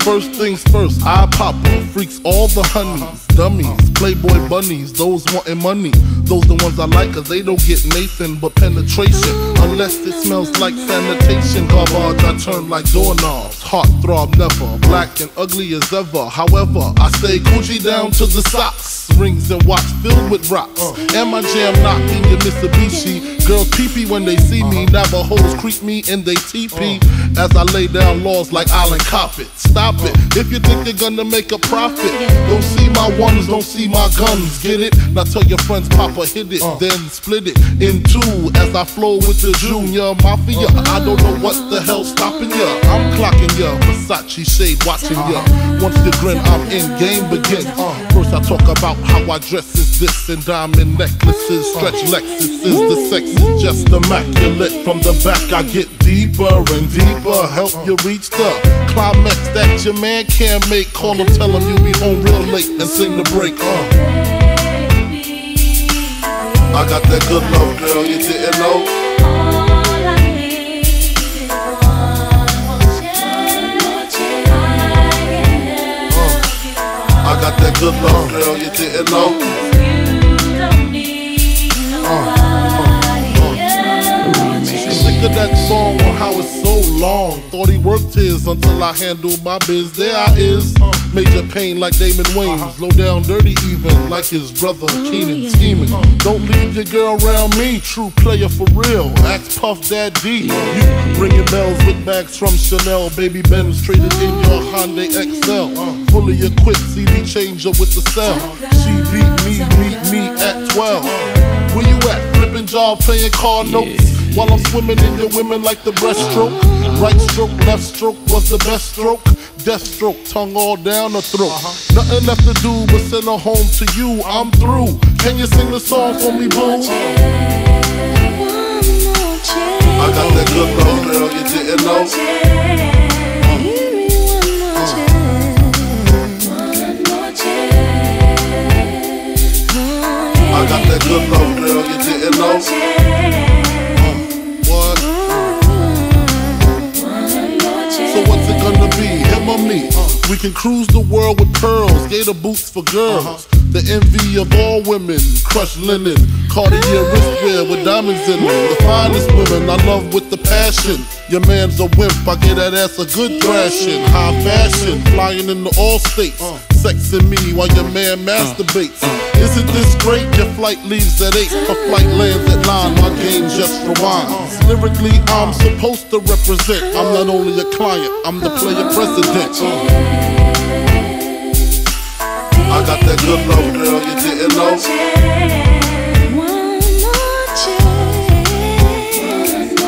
First things first, I pop her. Freaks all the honeys, dummies, playboy bunnies, those wanting money. Those the ones I like, cause they don't get Nathan but penetration. Unless it smells like sanitation. Garbage, I turn like doorknobs. Heart throb never, black and ugly as ever. However, I stay Gucci down to the socks. Rings and watch filled with rocks. And my jam knocking your Mitsubishi. Girls pee-pee when they see me. Navajos creep me and they TP. As I lay down laws like Island Coppet. Stop it, if you think you're gonna make a profit. Don't see my ones, don't see my guns, get it? Now tell your friends Papa hit it, then split it in two. As I flow with the Junior Mafia. I don't know what the hell's stopping ya. I'm clocking ya, Versace shade watching ya. Once you grin, I'm in, game begins. First I talk about how I dress is this, and diamond necklaces, stretch Lexuses. The sex is just immaculate. From the back I get deeper and deeper. Help you reach the climax that your man can't make. Call him, tell him you be home real late and sing the break. I got that good love, girl, you didn't know. I got that good love, girl, you didn't know. Sick of that song on how it's so long. Thought he worked his until I handled my biz. There I is, major pain like Damon Wayans. Low down dirty even like his brother Keenan scheming. Don't leave your girl around me, true player for real. Ask Puff Dad D. You ringing bells with bags from Chanel. Baby Benz traded in your Hyundai XL. Fully equipped CD changer with the cell. She beat me at 12. Where you at? Flipping job, playing car notes. While I'm swimming in your women like the breaststroke. Right stroke, left stroke was the best stroke. Death stroke, tongue all down the throat. Nothing left to do but send her home to you. I'm through. Can you sing the song for me, boo? I got that good love, girl, you didn't know. I got that good love, girl, you didn't know. What? So what's it gonna be, him or me? We can cruise the world with pearls, gator boots for girls. The envy of all women, crushed linen, Cartier wristwear with diamonds in them. The finest women I love with the passion. Your man's a wimp, I get that ass a good thrashing. High fashion, flying in the all states. Sexing me while your man masturbates. Isn't this great? Your flight leaves at 8. Her flight lands at 9, my game just rewinds. Lyrically, I'm supposed to represent. I'm not only a client, I'm the player president. I got that good love, girl, you didn't know.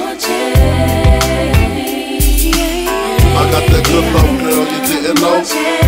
I got that good love, girl, you didn't know.